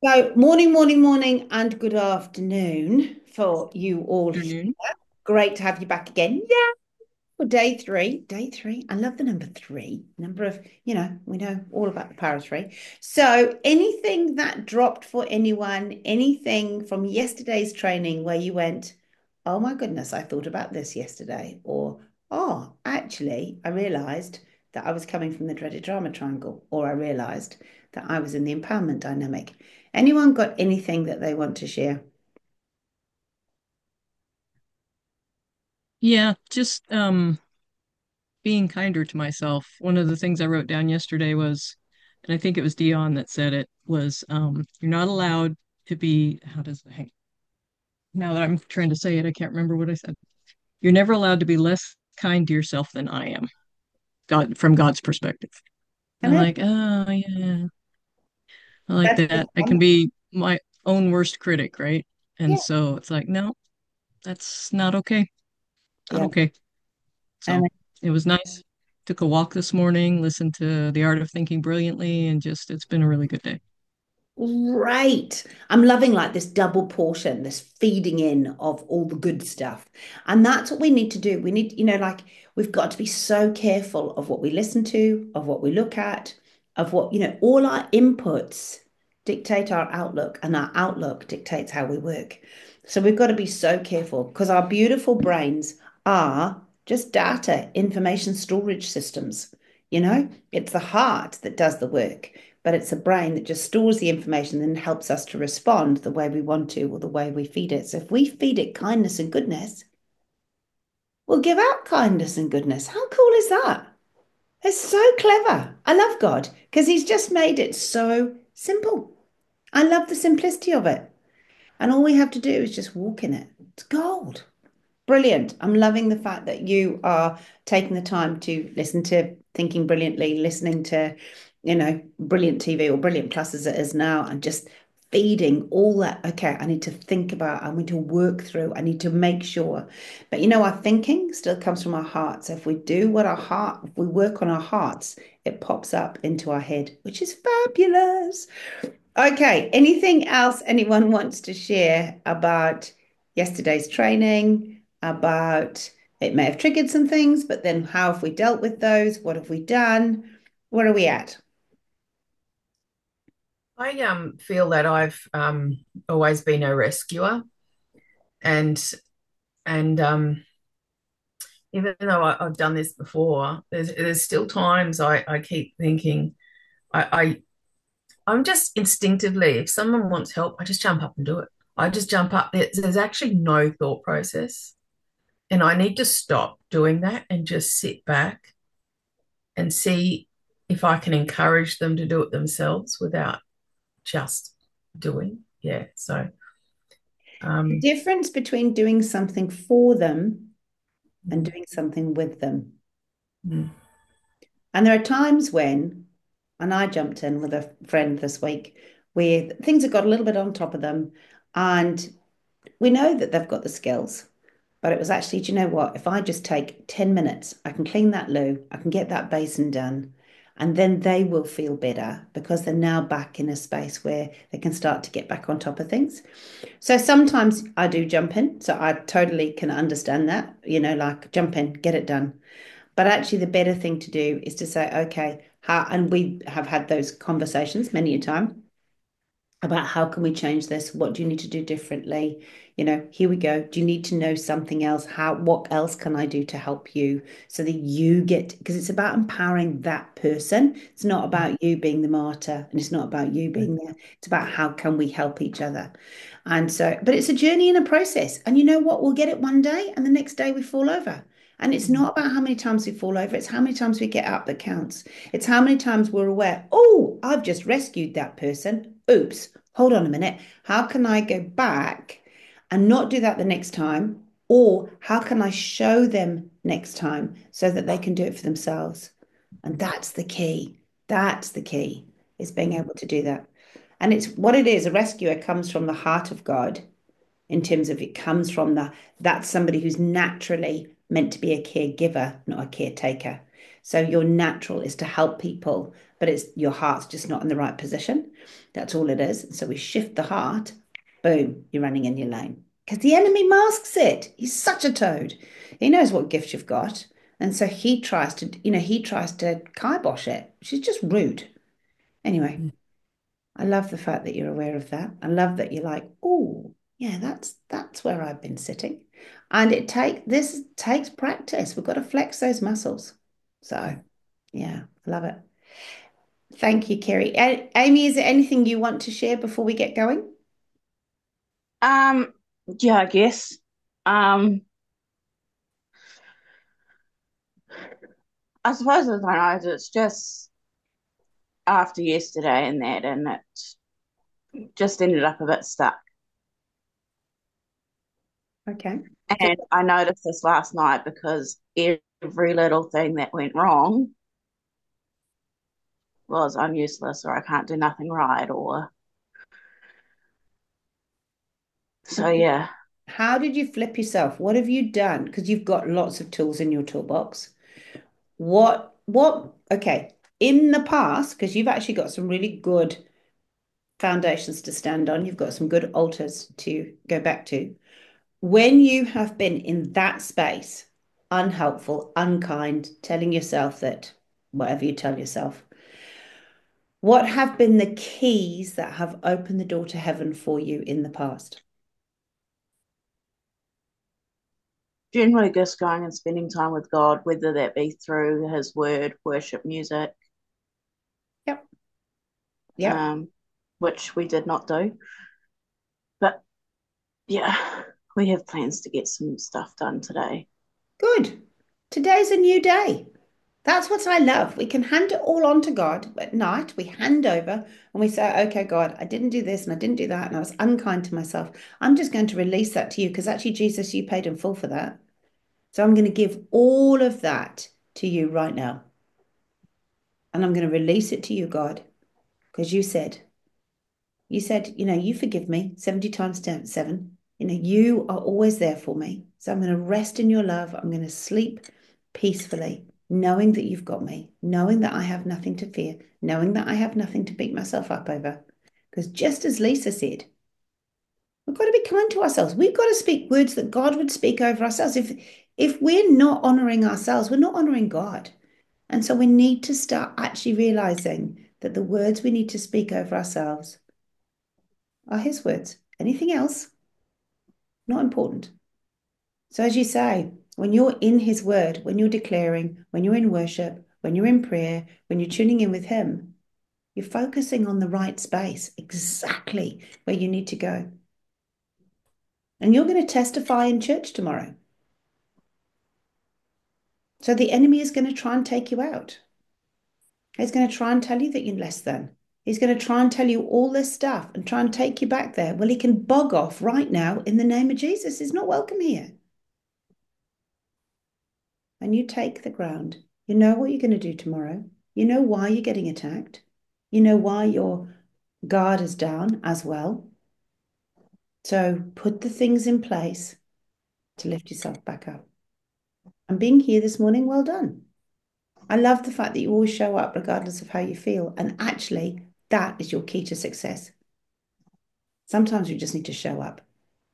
So, morning, morning, morning, and good afternoon for you all here. Afternoon. Great to have you back again. Yeah, for day three. Day three. I love the number three. Number of, we know all about the power of three. So, anything that dropped for anyone, anything from yesterday's training where you went, oh my goodness, I thought about this yesterday, or oh, actually, I realized that I was coming from the dreaded drama triangle, or I realized that I was in the empowerment dynamic. Anyone got anything that they want to share? Yeah, just being kinder to myself. One of the things I wrote down yesterday was, and I think it was Dion that said it, was you're not allowed to be, how does it hang? Now that I'm trying to say it, I can't remember what I said. You're never allowed to be less kind to yourself than I am, God, from God's perspective. And And I'm then like, oh yeah, I like that's that. I can be my own worst critic, right? And yeah, so it's like, no, that's not okay. Not yeah. okay. And So it was nice. Took a walk this morning, listened to The Art of Thinking Brilliantly, and just it's been a really good day. right. I'm loving like this double portion, this feeding in of all the good stuff. And that's what we need to do. We need, like we've got to be so careful of what we listen to, of what we look at, of what, all our inputs dictate our outlook, and our outlook dictates how we work. So we've got to be so careful because our beautiful brains are just data, information storage systems. It's the heart that does the work, but it's a brain that just stores the information and helps us to respond the way we want to or the way we feed it. So if we feed it kindness and goodness, we'll give out kindness and goodness. How cool is that? It's so clever. I love God because He's just made it so simple. I love the simplicity of it. And all we have to do is just walk in it. It's gold. Brilliant. I'm loving the fact that you are taking the time to listen to Thinking Brilliantly, listening to, brilliant TV or Brilliant Plus as it is now, and just feeding all that. Okay, I need to think about, I need to work through, I need to make sure. But our thinking still comes from our heart. So if we do if we work on our hearts, it pops up into our head, which is fabulous. Okay, anything else anyone wants to share about yesterday's training? About it may have triggered some things, but then how have we dealt with those? What have we done? Where are we at? I feel that I've always been a rescuer, and and even though I've done this before, there's still times I keep thinking I'm just instinctively, if someone wants help, I just jump up and do it. I just jump up. There's actually no thought process, and I need to stop doing that and just sit back and see if I can encourage them to do it themselves without just doing. Yeah. So. The Um, difference between doing something for them and doing something with them. mm, And there are times when, and I jumped in with a friend this week, where things have got a little bit on top of them, and we know that they've got the skills. But it was actually, do you know what? If I just take 10 minutes, I can clean that loo, I can get that basin done, and then they will feel better because they're now back in a space where they can start to get back on top of things. So sometimes I do jump in. So I totally can understand that, like jump in, get it done. But actually, the better thing to do is to say, okay, how, and we have had those conversations many a time about how can we change this? What do you need to do differently? Here we go. Do you need to know something else? What else can I do to help you so that you get, because it's about empowering that person. It's not about you being the martyr and it's not about you being there. It's about how can we help each other. And so, but it's a journey and a process. And you know what? We'll get it one day and the next day we fall over. And it's not about how many times we fall over, it's how many times we get up that counts. It's how many times we're aware, oh, I've just rescued that person. Oops, hold on a minute. How can I go back and not do that the next time? Or how can I show them next time so that they can do it for themselves? And that's the key. That's the key, is being able to do that. And it's what it is. A rescuer comes from the heart of God in terms of it comes from that's somebody who's naturally meant to be a caregiver, not a caretaker. So your natural is to help people, but it's your heart's just not in the right position. That's all it is. So we shift the heart, boom, you're running in your lane. Because the enemy masks it. He's such a toad. He knows what gift you've got. And so he tries to kibosh it, which is just rude. Anyway, I love the fact that you're aware of that. I love that you're like, oh, yeah, that's where I've been sitting. And this takes practice. We've got to flex those muscles. So yeah, I love it. Thank you, Kerry. Amy, is there anything you want to share before we get going? Um, yeah, I guess. Um, I suppose I don't know, it's just after yesterday and that, and it just ended up a bit stuck. Okay. So, And I noticed this last night because every little thing that went wrong was I'm useless or I can't do nothing right or so yeah. how did you flip yourself? What have you done? Because you've got lots of tools in your toolbox. Okay, in the past, because you've actually got some really good foundations to stand on, you've got some good altars to go back to. When you have been in that space, unhelpful, unkind, telling yourself that whatever you tell yourself, what have been the keys that have opened the door to heaven for you in the past? Generally just going and spending time with God, whether that be through his word, worship music, Yep. Yep. which we did not do. But yeah, we have plans to get some stuff done today. Good. Today's a new day. That's what I love. We can hand it all on to God at night. We hand over and we say, okay, God, I didn't do this and I didn't do that and I was unkind to myself. I'm just going to release that to you because actually, Jesus, you paid in full for that. So I'm going to give all of that to you right now. And I'm going to release it to you, God, because you said, you forgive me 70 times 7. You are always there for me. So I'm going to rest in your love. I'm going to sleep peacefully, knowing that you've got me, knowing that I have nothing to fear, knowing that I have nothing to beat myself up over. Because just as Lisa said, we've got to be kind to ourselves. We've got to speak words that God would speak over ourselves. If we're not honoring ourselves, we're not honoring God. And so we need to start actually realizing that the words we need to speak over ourselves are his words. Anything else, not important. So, as you say, when you're in his word, when you're declaring, when you're in worship, when you're in prayer, when you're tuning in with him, you're focusing on the right space, exactly where you need to go. And you're going to testify in church tomorrow. So, the enemy is going to try and take you out. He's going to try and tell you that you're less than. He's going to try and tell you all this stuff and try and take you back there. Well, he can bog off right now in the name of Jesus. He's not welcome here. And you take the ground. You know what you're going to do tomorrow. You know why you're getting attacked. You know why your guard is down as well. So put the things in place to lift yourself back up. And being here this morning, well done. I love the fact that you always show up regardless of how you feel. And actually, that is your key to success. Sometimes we just need to show up.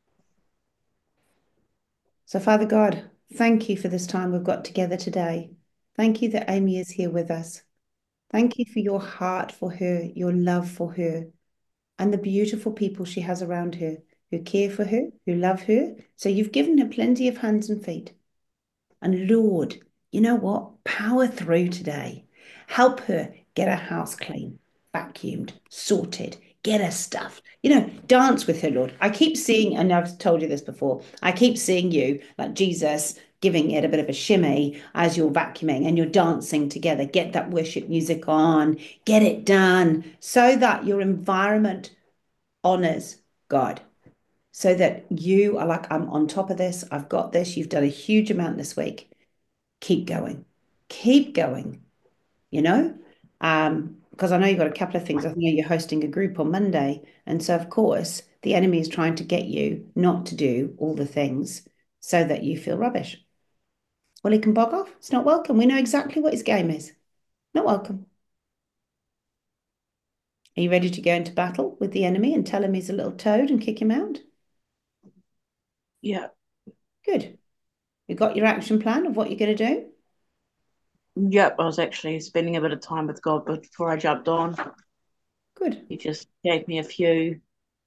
So, Father God, thank you for this time we've got together today. Thank you that Amy is here with us. Thank you for your heart for her, your love for her, and the beautiful people she has around her who care for her, who love her. So you've given her plenty of hands and feet. And Lord, you know what? Power through today. Help her get her house clean, vacuumed, sorted, get her stuff. Dance with her, Lord. I keep seeing, and I've told you this before, I keep seeing you like Jesus giving it a bit of a shimmy as you're vacuuming and you're dancing together. Get that worship music on, get it done so that your environment honors God. So that you are like, I'm on top of this. I've got this. You've done a huge amount this week. Keep going. Keep going, you know? Because I know you've got a couple of things. I know you're hosting a group on Monday. And so, of course, the enemy is trying to get you not to do all the things so that you feel rubbish. Well, he can bog off. It's not welcome. We know exactly what his game is. Not welcome. Are you ready to go into battle with the enemy and tell him he's a little toad and kick him out? Yeah. Good. You got your action plan of what you're going to do? Yep. I was actually spending a bit of time with God before I jumped on. Good. He just gave me a few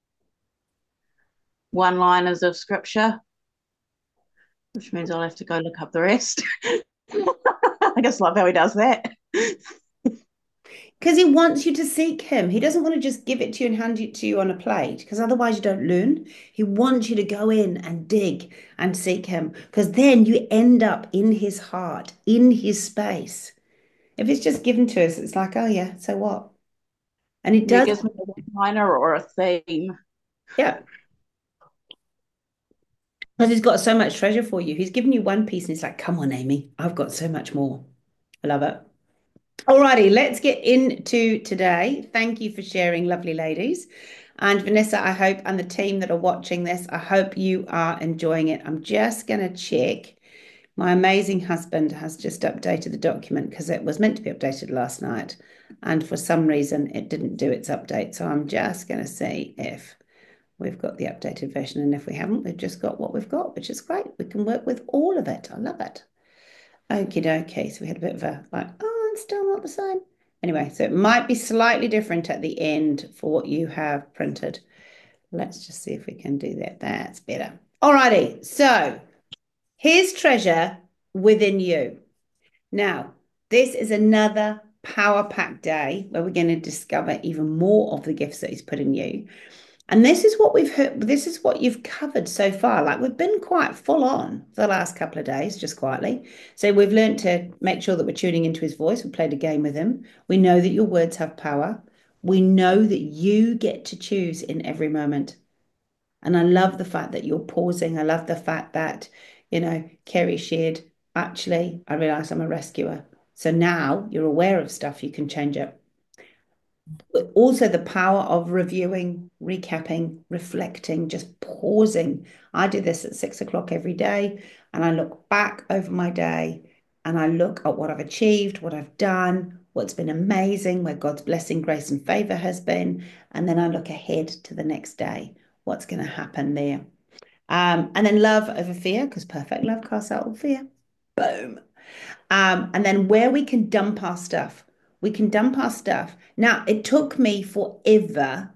one-liners of scripture, which means I'll have to go look up the rest. I just love how he does that. Because he wants you to seek him. He doesn't want to just give it to you and hand it to you on a plate, because otherwise you don't learn. He wants you to go in and dig and seek him, because then you end up in his heart, in his space. If it's just given to us, it's like, oh yeah, so what? And it He does, gives me a one-liner or a theme. yeah, because he's got so much treasure for you. He's given you one piece and he's like, come on, Amy, I've got so much more. I love it. Alrighty, let's get into today. Thank you for sharing, lovely ladies. And Vanessa, I hope, and the team that are watching this, I hope you are enjoying it. I'm just going to check. My amazing husband has just updated the document because it was meant to be updated last night. And for some reason, it didn't do its update. So I'm just going to see if we've got the updated version. And if we haven't, we've just got what we've got, which is great. We can work with all of it. I love it. Okie dokie. So we had a bit of a like, oh, it's still not the same. Anyway, so it might be slightly different at the end for what you have printed. Let's just see if we can do that. That's better. Alrighty. So here's treasure within you. Now, this is another power pack day where we're going to discover even more of the gifts that he's put in you. And this is what we've heard, this is what you've covered so far. Like we've been quite full on for the last couple of days, just quietly. So we've learned to make sure that we're tuning into his voice. We played a game with him. We know that your words have power. We know that you get to choose in every moment. And I love the fact that you're pausing. I love the fact that, Kerry shared, actually, I realize I'm a rescuer. So now you're aware of stuff, you can change it. But also the power of reviewing, recapping, reflecting, just pausing. I do this at 6 o'clock every day, and I look back over my day and I look at what I've achieved, what I've done, what's been amazing, where God's blessing, grace, and favor has been. And then I look ahead to the next day, what's going to happen there. And then love over fear, because perfect love casts out all fear. Boom. And then where we can dump our stuff, we can dump our stuff. Now, it took me forever.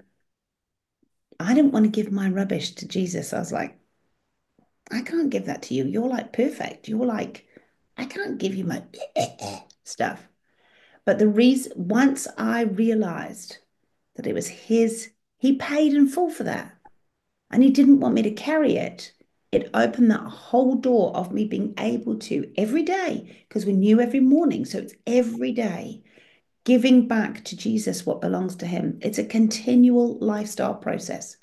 I didn't want to give my rubbish to Jesus. I was like, I can't give that to you. You're like perfect. You're like, I can't give you my stuff. But the reason, once I realized that it was his, he paid in full for that. And he didn't want me to carry it. It opened that whole door of me being able to every day, because we knew every morning. So it's every day giving back to Jesus what belongs to him. It's a continual lifestyle process.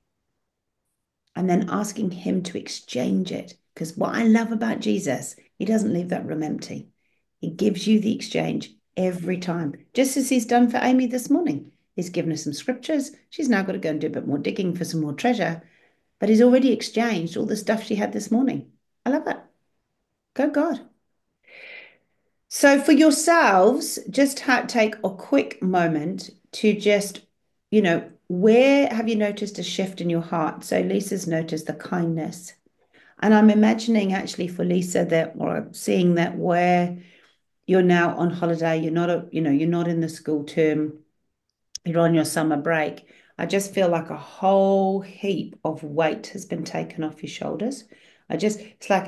And then asking him to exchange it. Because what I love about Jesus, he doesn't leave that room empty. He gives you the exchange every time, just as he's done for Amy this morning. He's given her some scriptures. She's now got to go and do a bit more digging for some more treasure. But he's already exchanged all the stuff she had this morning. I love it. Go God. So for yourselves, just take a quick moment to just, where have you noticed a shift in your heart? So Lisa's noticed the kindness. And I'm imagining actually for Lisa that, or seeing that where you're now on holiday, you're not in the school term, you're on your summer break. I just feel like a whole heap of weight has been taken off your shoulders. It's like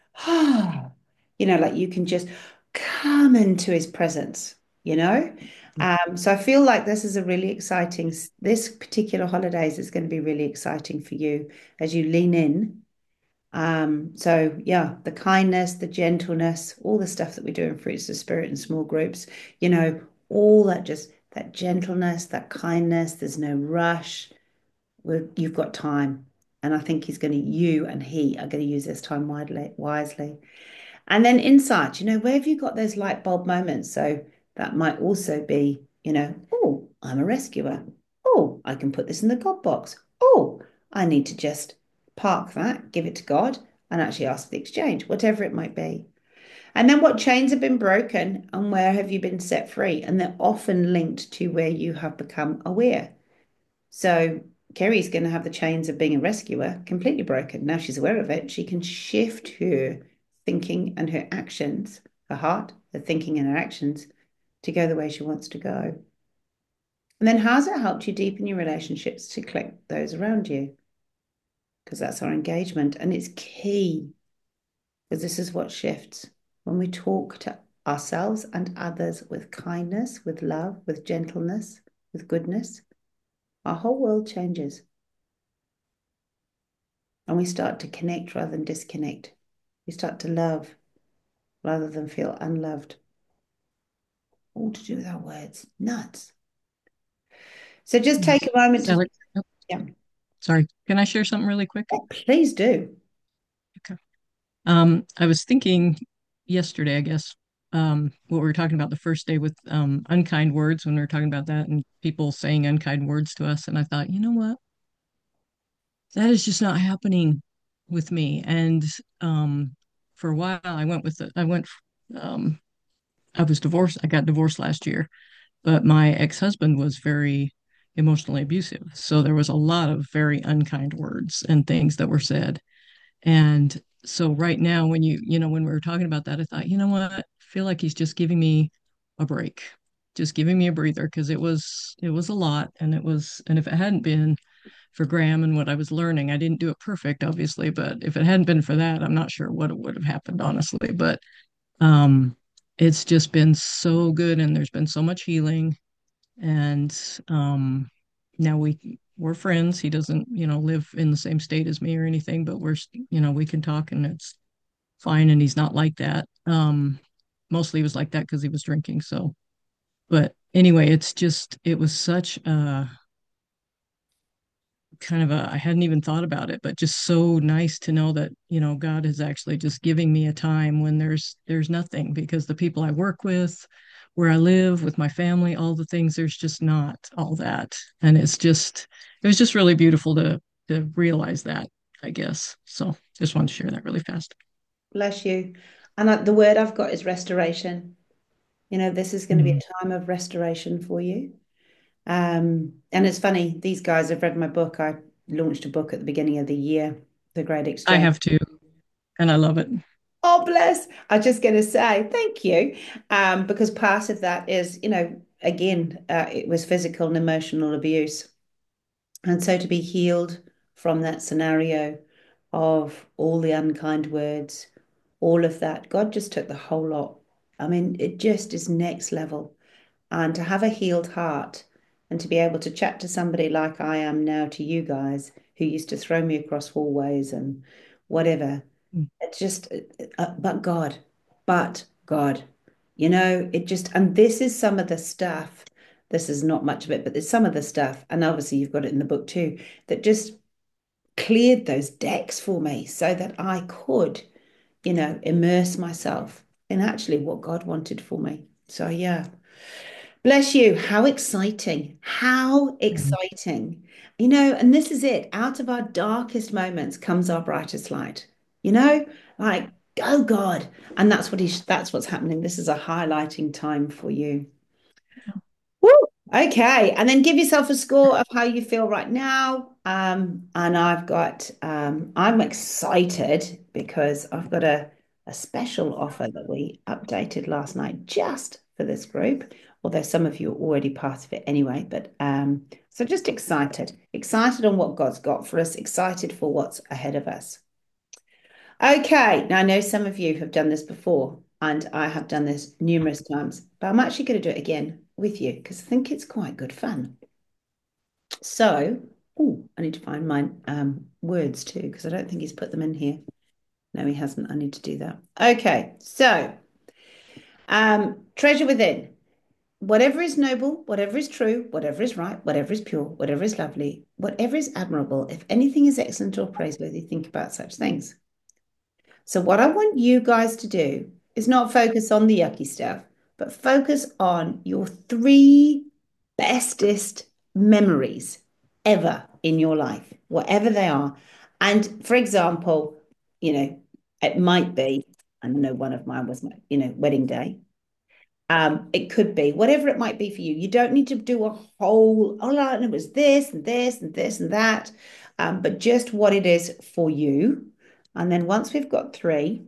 like you can just come into his presence. So I feel like this is a really exciting, this particular holidays is going to be really exciting for you as you lean in. So yeah, the kindness, the gentleness, all the stuff that we do in Fruits of the Spirit in small groups, all that, just that gentleness, that kindness, there's no rush. You've got time. And I think you and he are going to use this time wisely. And then insight, where have you got those light bulb moments? So that might also be, oh, I'm a rescuer. Oh, I can put this in the God box. Oh, I need to just park that, give it to God, and actually ask for the exchange, whatever it might be. And then what chains have been broken and where have you been set free? And they're often linked to where you have become aware. So Kerry's going to have the chains of being a rescuer completely broken. Now she's aware of it. She can shift her thinking and her actions, her heart, her thinking and her actions to go the way she wants to go. And then how's it helped you deepen your relationships to click those around you? Because that's our engagement. And it's key because this is what shifts. When we talk to ourselves and others with kindness, with love, with gentleness, with goodness, our whole world changes. And we start to connect rather than disconnect. We start to love rather than feel unloved. All to do with our words. Nuts. So just take a moment to, Sally, oh, yeah, sorry. Can I share something really quick? please do. Okay. I was thinking yesterday, I guess, what we were talking about the first day with unkind words when we were talking about that and people saying unkind words to us. And I thought, you know what? That is just not happening with me. And for a while, um, I was divorced. I got divorced last year, but my ex-husband was very emotionally abusive. So there was a lot of very unkind words and things that were said. And so right now, when we were talking about that, I thought, you know what? I feel like he's just giving me a break, just giving me a breather because it was a lot, and if it hadn't been for Graham and what I was learning, I didn't do it perfect, obviously, but if it hadn't been for that, I'm not sure what would have happened, honestly. But um, it's just been so good, and there's been so much healing, and now we're friends. He doesn't, live in the same state as me or anything, but we can talk and it's fine. And he's not like that. Mostly he was like that because he was drinking. So, but anyway, it was such a kind of I hadn't even thought about it, but just so nice to know that, God is actually just giving me a time when there's nothing because the people I work with, where I live with my family, all the things, there's just not all that. And it was just really beautiful to realize that, I guess. So just wanted to share that really fast. Bless you. And the word I've got is restoration. This is going to be Mhm. a time of restoration for you. And it's funny, these guys have read my book. I launched a book at the beginning of the year, The Great I Exchange. have to, and I love it. Oh, bless. I was just going to say thank you. Because part of that is, again, it was physical and emotional abuse. And so to be healed from that scenario of all the unkind words, all of that, God just took the whole lot. I mean, it just is next level. And to have a healed heart and to be able to chat to somebody like I am now to you guys who used to throw me across hallways and whatever, Mm. it's just, but God, it just, and this is some of the stuff. This is not much of it, but there's some of the stuff, and obviously you've got it in the book too, that just cleared those decks for me so that I could, immerse myself in actually what God wanted for me. So, yeah. Bless you. How exciting. How Mhm. exciting. And this is it. Out of our darkest moments comes our brightest light. Like, go God. And that's what's happening. This is a highlighting time for you. Woo! Okay. And then give yourself a score of how you feel right now. And I'm excited because I've got a special offer that we updated last night just for this group, although some of you are already part of it anyway. But so just excited on what God's got for us, excited for what's ahead of us. Okay, now I know some of you have done this before, and I have done this numerous times, but I'm actually going to do it again with you because I think it's quite good fun. So, oh, I need to find my words too because I don't think he's put them in here. No, he hasn't. I need to do that. Okay, so treasure within. Whatever is noble, whatever is true, whatever is right, whatever is pure, whatever is lovely, whatever is admirable, if anything is excellent or praiseworthy, think about such things. So, what I want you guys to do is not focus on the yucky stuff, but focus on your three bestest memories ever in your life, whatever they are. And for example, it might be I know one of mine was my, wedding day. It could be whatever it might be for you. You don't need to do a whole, oh, no, it was this and this and this and that, but just what it is for you. And then once we've got three,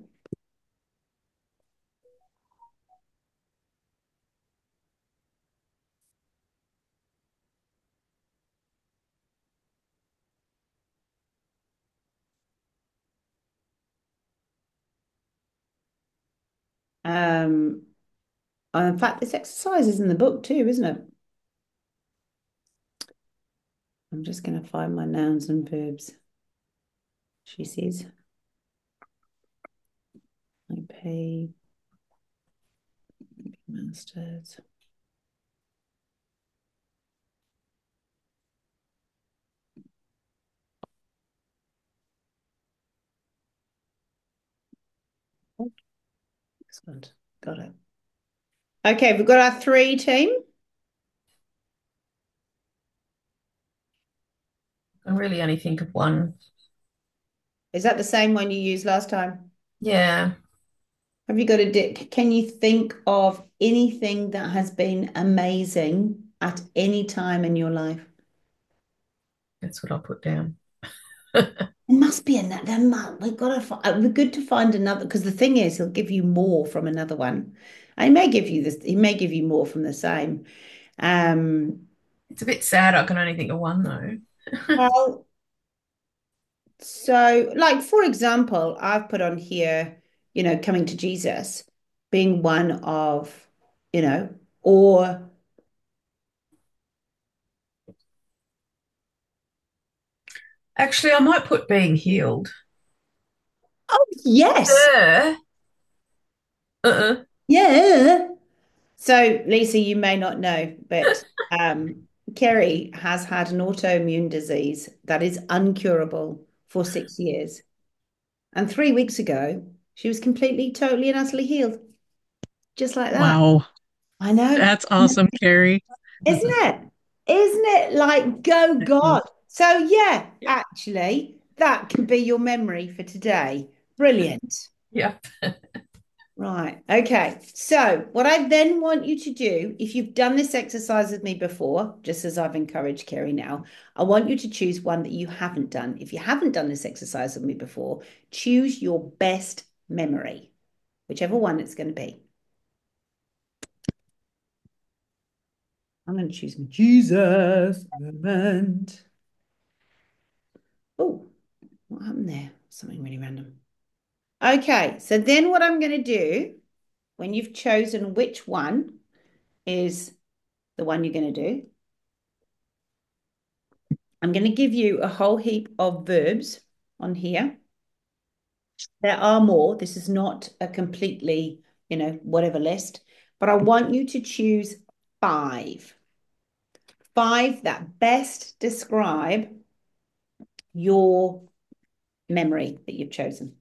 um, in fact, this exercise is in the book too, isn't it? I'm just going to find my nouns and verbs. She says, I pay masters. Excellent. Got it. Okay, we've got our three team. I really only think of one. Is that the same one you used last time? Yeah, Have you got can you think of anything that has been amazing at any time in your life? that's what I'll put down. There must be another. We've got to. It'd be good to find another because the thing is, he'll give you more from another one. And he may give you this. He may give you more from the same. Um, It's a bit sad. I can only think of one though. well, so like for example, I've put on here, coming to Jesus being one of, or Actually, I might put being healed. oh yes, Uh, uh-uh. yeah. So, Lisa, you may not know, but Kerry has had an autoimmune disease that is uncurable for 6 years. And 3 weeks ago, she was completely, totally, and utterly healed, just like that. Wow. I know. That's awesome, Carrie. Isn't it? Isn't it like go God? So, yeah, actually, that can be your memory for today. Brilliant. Yeah. Right. Okay. So, what I then want you to do, if you've done this exercise with me before, just as I've encouraged Kerry now, I want you to choose one that you haven't done. If you haven't done this exercise with me before, choose your best memory, whichever one it's going to be. I'm going to choose my Jesus moment. Oh, what happened there? Something really random. Okay. So, then what I'm going to do when you've chosen which one is the one you're going to do, I'm going to give you a whole heap of verbs on here. There are more. This is not a completely, whatever list, but I want you to choose five. Five that best describe your memory that you've chosen.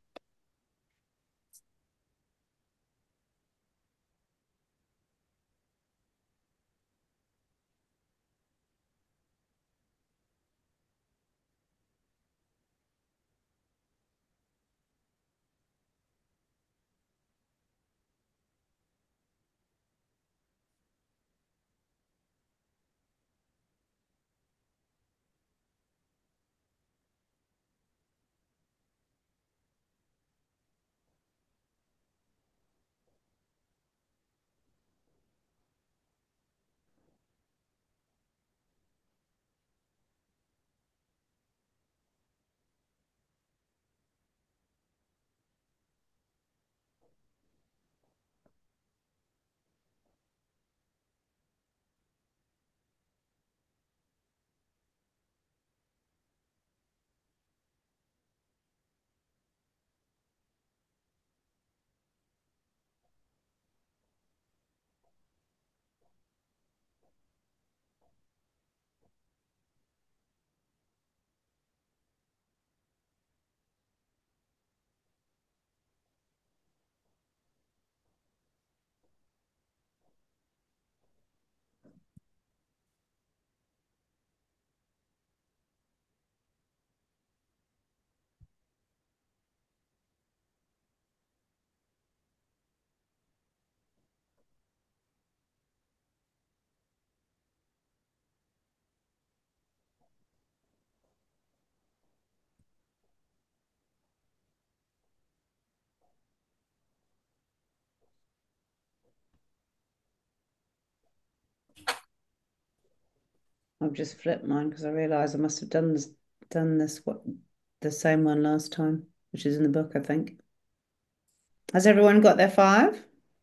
I've just flipped mine because I realised I must have done this the same one last time, which is in the book, I think. Has everyone got their 5?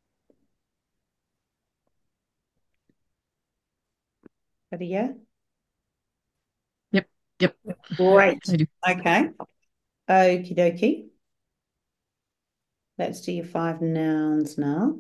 Ready, yeah? Yep. Yep. Great. I do. Okay. Okie dokie. Let's do your 5 nouns now.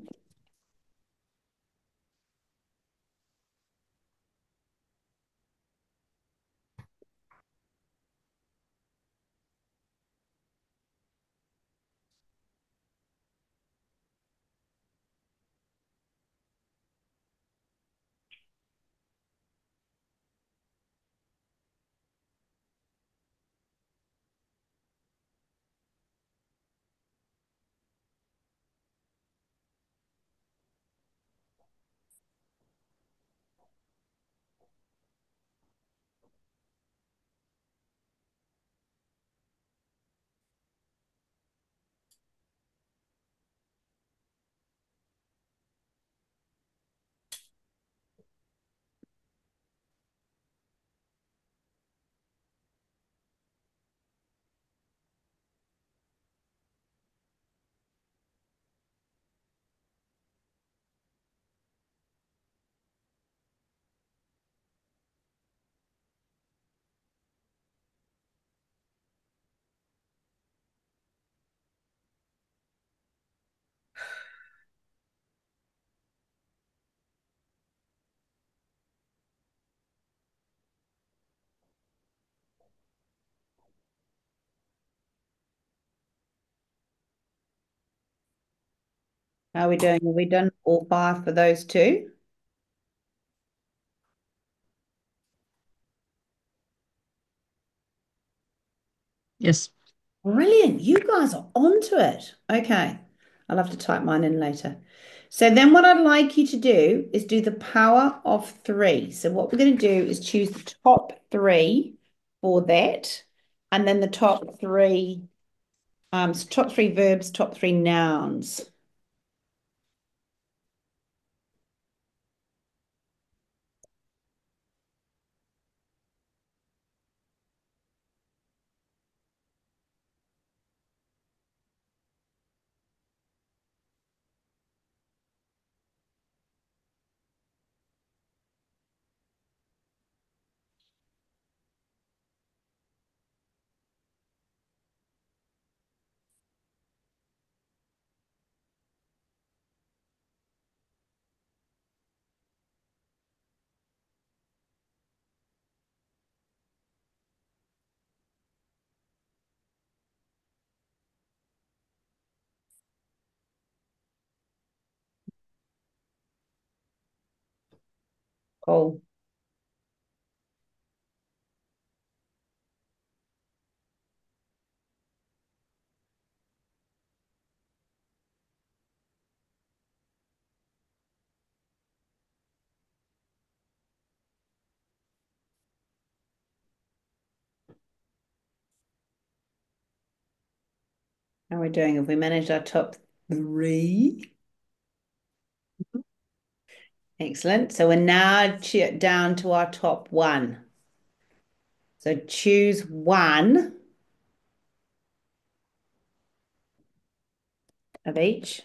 How are we doing? Have we done all 5 for those 2? Yes. Brilliant. You guys are onto it. Okay. I'll have to type mine in later. So then what I'd like you to do is do the power of 3. So what we're going to do is choose the top 3 for that, and then the top 3 verbs, top 3 nouns. Cool. How are we doing? Have we managed our top 3? Excellent. So we're now down to our top 1. So choose one of each.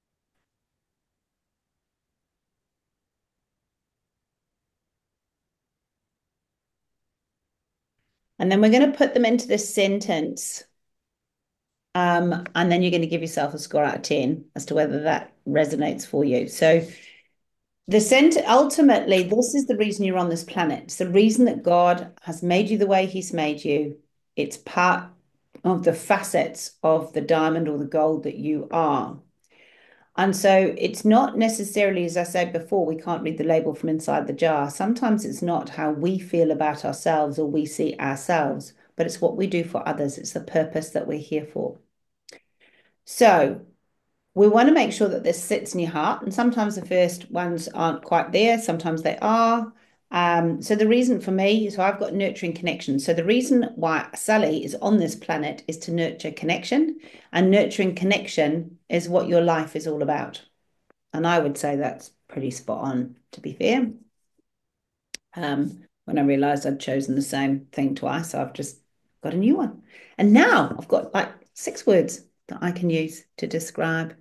And then we're going to put them into this sentence. And then you're going to give yourself a score out of 10 as to whether that resonates for you. So ultimately, this is the reason you're on this planet. It's the reason that God has made you the way he's made you. It's part of the facets of the diamond or the gold that you are. And so it's not necessarily, as I said before, we can't read the label from inside the jar. Sometimes it's not how we feel about ourselves or we see ourselves, but it's what we do for others. It's the purpose that we're here for. So we want to make sure that this sits in your heart. And sometimes the first ones aren't quite there. Sometimes they are. So the reason for me, so I've got nurturing connection. So the reason why Sally is on this planet is to nurture connection, and nurturing connection is what your life is all about. And I would say that's pretty spot on, to be fair. when I realized I'd chosen the same thing twice. I've just got a new one. And now I've got like 6 words that I can use to describe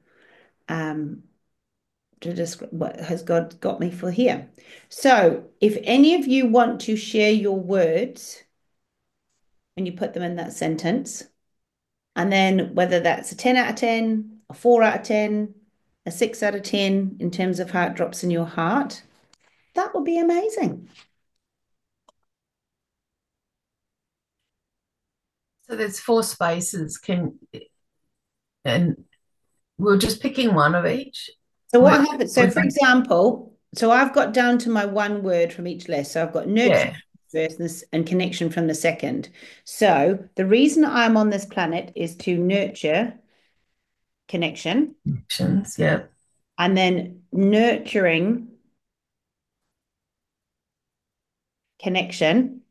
what has God got me for here. So if any of you want to share your words and you put them in that sentence, and then whether that's a 10 out of 10, a 4 out of 10, a 6 out of 10 in terms of how it drops in your heart, that would be amazing. So there's 4 spaces. And we're just picking one of each. So what happens? So for example, so I've got down to my 1 word from each list. So I've got nurture first and connection from the second. So the reason I'm on this planet is to nurture connection. Connections, yeah. And then nurturing connection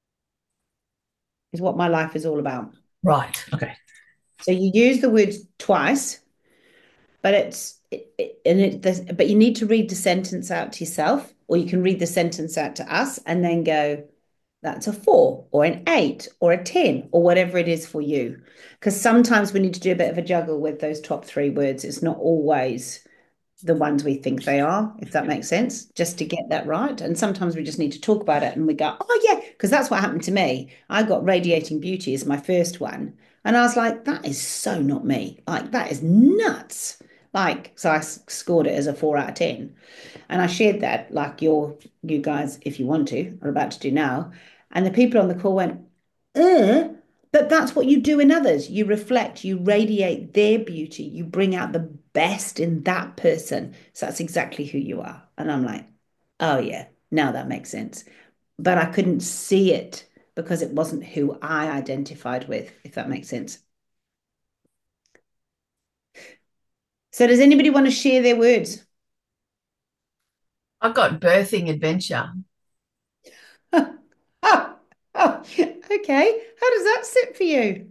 is what my life is all about. Right. Okay. So you use the words twice, but but you need to read the sentence out to yourself, or you can read the sentence out to us and then go, that's a 4 or an 8 or a 10 or whatever it is for you. Because sometimes we need to do a bit of a juggle with those top 3 words. It's not always the ones we think they are, if that makes sense, just to get that right. And sometimes we just need to talk about it and we go, oh, yeah, because that's what happened to me. I got Radiating Beauty as my first one. And I was like, that is so not me. Like, that is nuts. Like, so I scored it as a 4 out of 10. And I shared that, like you guys, if you want to, are about to do now. And the people on the call went, but that's what you do in others. You reflect, you radiate their beauty, you bring out the best in that person. So that's exactly who you are. And I'm like, oh, yeah, now that makes sense. But I couldn't see it because it wasn't who I identified with, if that makes sense. So does anybody want to share their words? I've got birthing adventure. Okay. How does that sit for you?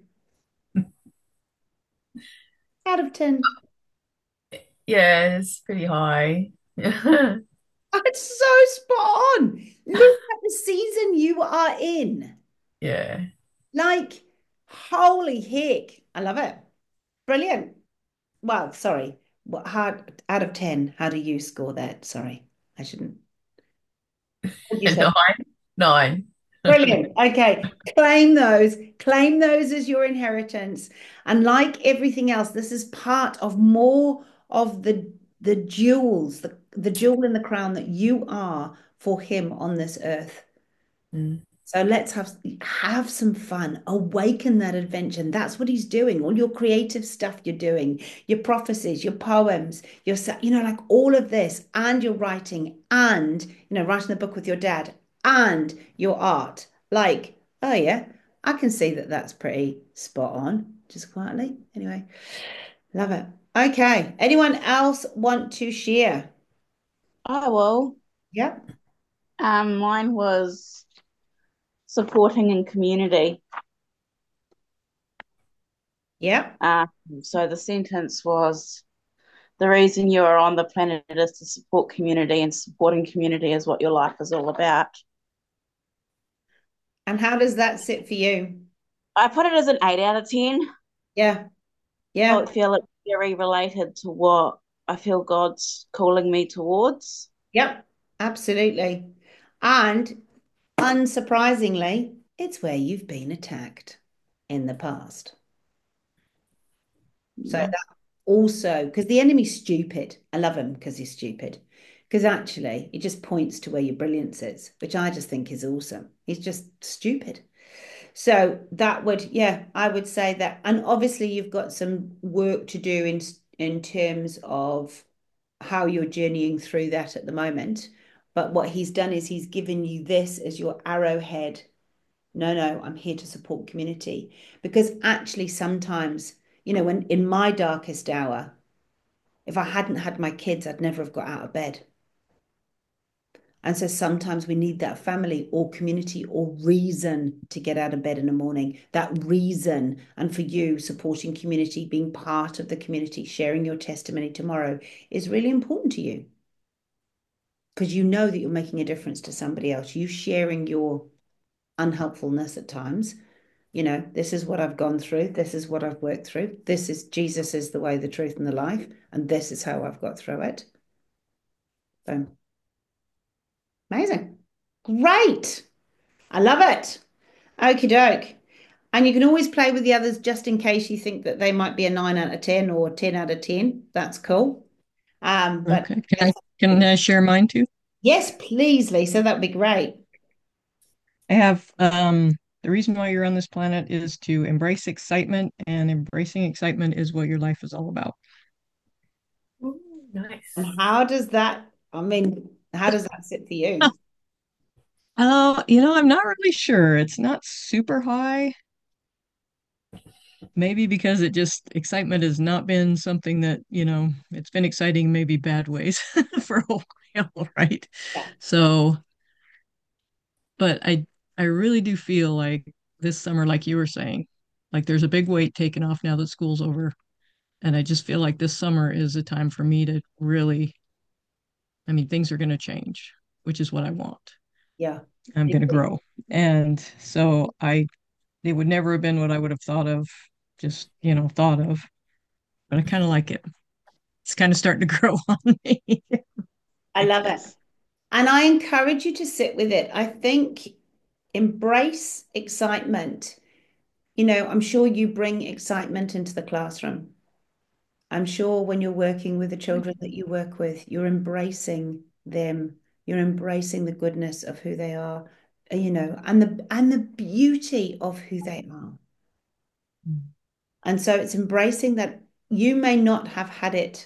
Out of 10. Yeah, it's pretty high. It's so spot on. Look at the season you are in. Yeah. Like, holy heck. I love it. Brilliant. Well, sorry. How out of 10, how do you score that? Sorry, I shouldn't. What did you say? 9. 9. Brilliant. Okay. Claim those as your inheritance. And like everything else, this is part of more of the jewels, the jewel in the crown that you are for him on this earth. Mm. So let's have some fun, awaken that adventure. And that's what he's doing. All your creative stuff you're doing, your prophecies, your poems, your, like all of this, and your writing, and, writing the book with your dad, and your art. Like, oh yeah, I can see that that's pretty spot on, just quietly. Anyway, love it. Okay. Anyone else want to share? I will. Yep. Mine was supporting in community. Yep. So the sentence was, the reason you are on the planet is to support community, and supporting community is what your life is all about. And how does that sit for you? I put it as an 8 out of 10. Yeah. Yeah. I feel it's very related to what I feel God's calling me towards. Yep, absolutely. And unsurprisingly, it's where you've been attacked in the past. So Yeah. that also, because the enemy's stupid. I love him because he's stupid. Because actually, it just points to where your brilliance is, which I just think is awesome. He's just stupid. So that would, yeah, I would say that. And obviously, you've got some work to do in terms of how you're journeying through that at the moment. But what he's done is he's given you this as your arrowhead. No, I'm here to support community. Because actually, sometimes, when in my darkest hour, if I hadn't had my kids, I'd never have got out of bed. And so sometimes we need that family or community or reason to get out of bed in the morning, that reason. And for you, supporting community, being part of the community, sharing your testimony tomorrow is really important to you. because you know that you're making a difference to somebody else. You sharing your unhelpfulness at times. This is what I've gone through. This is what I've worked through. This is Jesus is the way, the truth, and the life. And this is how I've got through it. Boom. Amazing. Great. I love it. Okie doke. And you can always play with the others just in case you think that they might be a 9 out of 10 or 10 out of 10. That's cool. But Okay. Can I share mine too? yes, please, Lisa. That would be great. I have the reason why you're on this planet is to embrace excitement, and embracing excitement is what your life is all about. Ooh, nice. And how does that sit for you? I'm not really sure. It's not super high. Maybe because excitement has not been something that, it's been exciting, maybe bad ways for a while, right? Yeah. So, but I really do feel like this summer, like you were saying, like there's a big weight taken off now that school's over. And I just feel like this summer is a time for me to really, I mean, things are going to change, which is what I want. Yeah. I'm going to grow. And so it would never have been what I would have thought of, thought of, but I kind of like it. It's kind of starting to grow on me. I love it. And I encourage you to sit with it. I think embrace excitement. I'm sure you bring excitement into the classroom. I'm sure when you're working with the children that you work with, you're embracing them. You're embracing the goodness of who they are, and the beauty of who they are. And so it's embracing that you may not have had it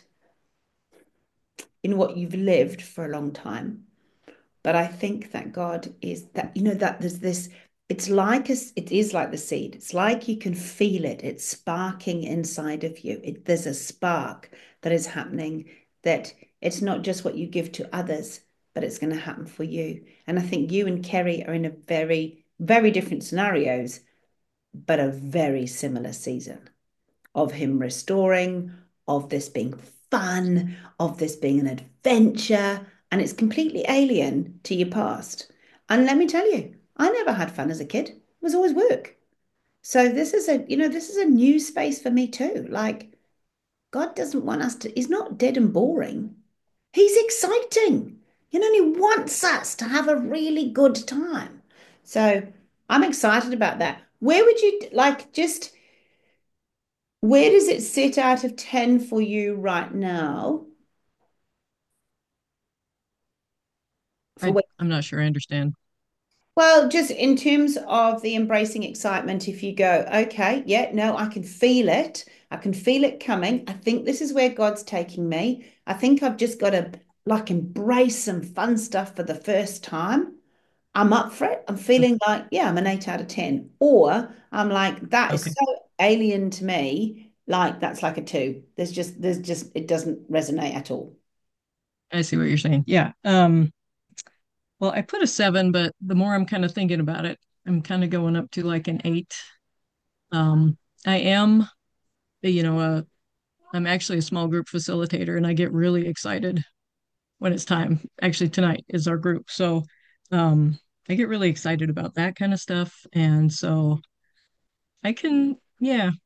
in what you've lived for a long time. But I think that God is that, that there's this, it is like the seed. It's like you can feel it. It's sparking inside of you. There's a spark that is happening, that it's not just what you give to others, but it's going to happen for you. And I think you and Kerry are in a very, very different scenarios, but a very similar season of him restoring, of this being fun, of this being an adventure, and it's completely alien to your past. And let me tell you, I never had fun as a kid. It was always work. So this is a new space for me too. Like God doesn't want us to, he's not dead and boring. He's exciting. He wants us to have a really good time. So I'm excited about that. Where would you like just where does it sit out of 10 for you right now? I'm not sure I understand. Well, just in terms of the embracing excitement, if you go, okay, yeah, no, I can feel it. I can feel it coming. I think this is where God's taking me. I think I've just got to like embrace some fun stuff for the first time. I'm up for it. I'm feeling like, yeah, I'm an 8 out of 10. Or I'm like, that is Okay. so alien to me. Like that's like a 2. There's just, it doesn't resonate at all. I see what you're saying. Yeah. Well, I put a 7, but the more I'm kind of thinking about it, I'm kind of going up to like an 8. I am, you know, uh, I'm actually a small group facilitator, and I get really excited when it's time. Actually, tonight is our group. So, I get really excited about that kind of stuff. And so yeah,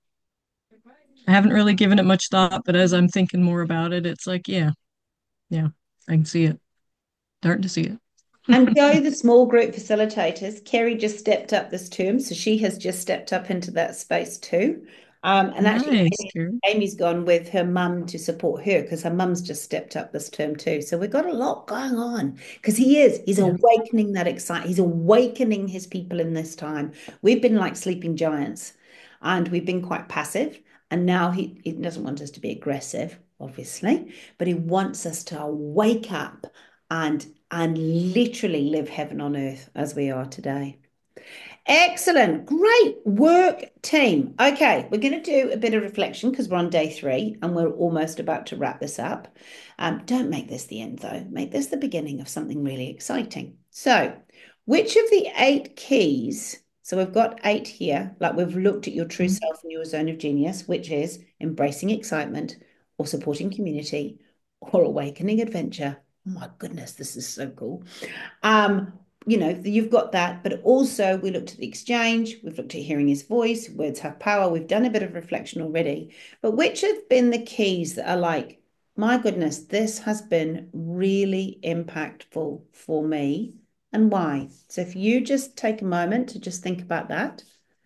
I haven't really given it much thought, but as I'm thinking more about it, it's like, yeah, I can see it, starting to see it. And Joe, the small group facilitators, Kerry just stepped up this term, so she has just stepped up into that space too. And actually, Nice, Karen. Amy's gone with her mum to support her because her mum's just stepped up this term too. So we've got a lot going on because he's Yeah. awakening that excitement. He's awakening his people in this time. We've been like sleeping giants and we've been quite passive. And now he doesn't want us to be aggressive, obviously, but he wants us to wake up and literally live heaven on earth as we are today. Excellent. Great work, team. Okay, we're going to do a bit of reflection because we're on day 3 and we're almost about to wrap this up. Don't make this the end, though. Make this the beginning of something really exciting. So, which of the 8 keys? So, we've got 8 here, like we've looked at your true self and your zone of genius, which is embracing excitement or supporting community or awakening adventure oh my goodness, this is so cool. Um, you've got that, but also we looked at the exchange, we've looked at hearing his voice, words have power, we've done a bit of reflection already. But which have been the keys that are like, my goodness, this has been really impactful for me, and why? So if you just take a moment to just think about that.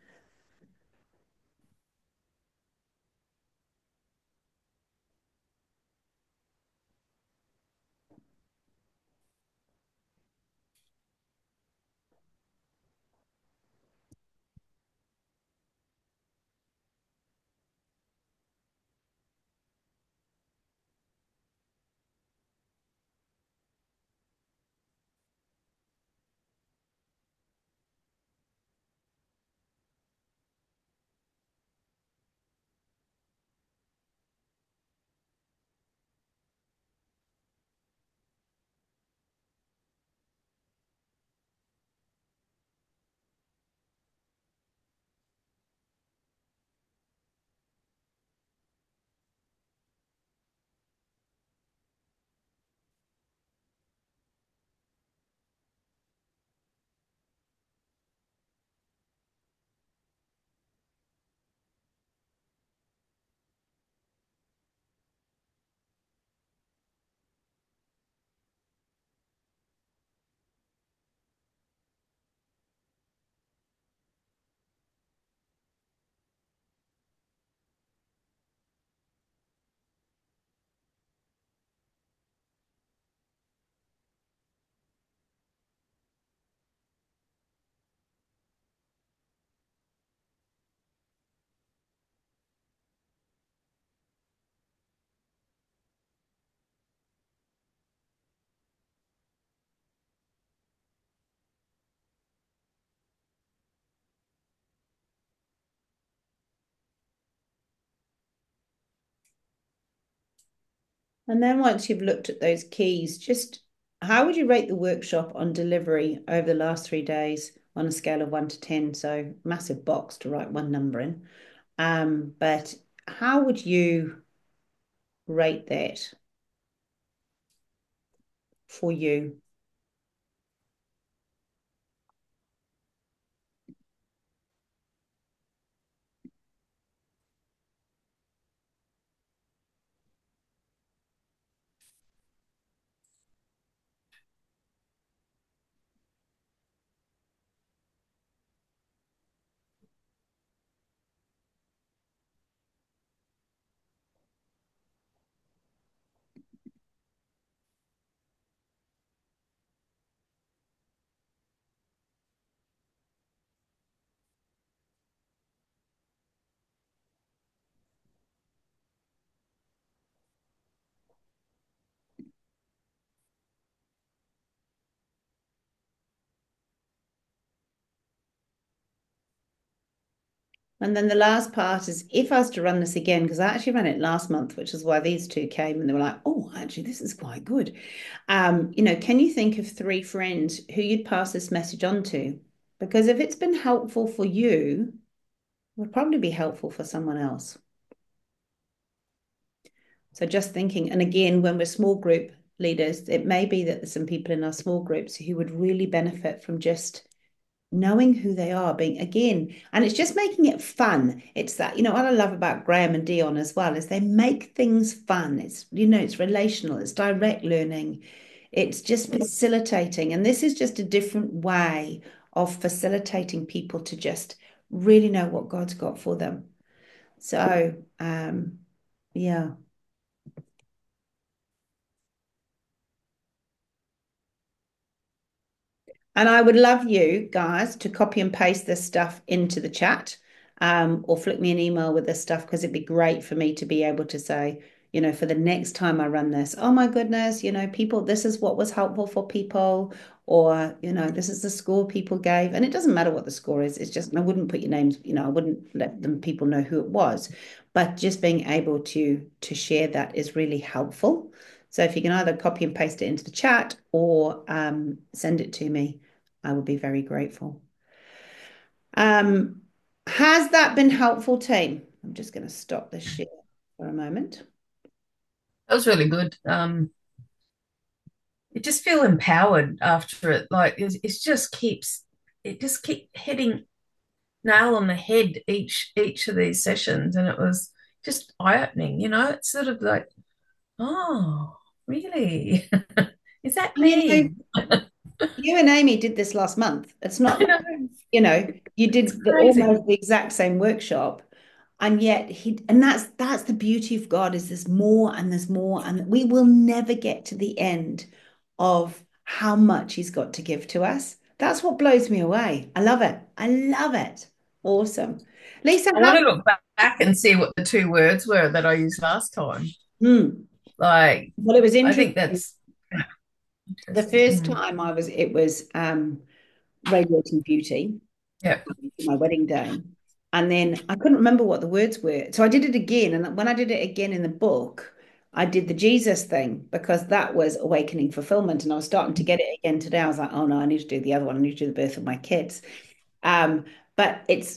And then once you've looked at those keys, just how would you rate the workshop on delivery over the last 3 days on a scale of 1 to 10? So massive box to write one number in. But how would you rate that for you? And then the last part is if I was to run this again, because I actually ran it last month, which is why these two came and they were like, oh, actually, this is quite good. Can you think of 3 friends who you'd pass this message on to? Because if it's been helpful for you, it would probably be helpful for someone else. So just thinking, and again, when we're small group leaders, it may be that there's some people in our small groups who would really benefit from just knowing who they are, being again, and it's just making it fun. It's that, what I love about Graham and Dion as well is they make things fun. It's relational, it's direct learning, it's just facilitating. And this is just a different way of facilitating people to just really know what God's got for them. So, yeah. And I would love you guys to copy and paste this stuff into the chat, or flick me an email with this stuff because it'd be great for me to be able to say, for the next time I run this, oh my goodness, people, this is what was helpful for people, or, this is the score people gave. And it doesn't matter what the score is. It's just, I wouldn't put your names, I wouldn't let them people know who it was. But just being able to share that is really helpful. So if you can either copy and paste it into the chat or send it to me, I would be very grateful. Has that been helpful, team? I'm just going to stop this share for a moment. That was really good. you just feel empowered after it. Like it just keep hitting nail on the head each of these sessions, and it was just eye-opening, you know. It's sort of like, oh, really? Is that And me? you and Amy did this last month. It's not I like, know, you it's did crazy. almost the exact same workshop. And yet and that's the beauty of God is there's more and there's more. And we will never get to the end of how much he's got to give to us. That's what blows me away. I love it. I love it. Awesome. Lisa, I want to look back and see what the two words were that I used last time. Hmm. Like, Well, it was I think interesting. that's The interesting. first time it was Radiating Beauty Yep. for my wedding day. And then I couldn't remember what the words were. So I did it again. And when I did it again in the book, I did the Jesus thing because that was awakening fulfillment. And I was starting to get it again today. I was like, oh no, I need to do the other one. I need to do the birth of my kids. But it's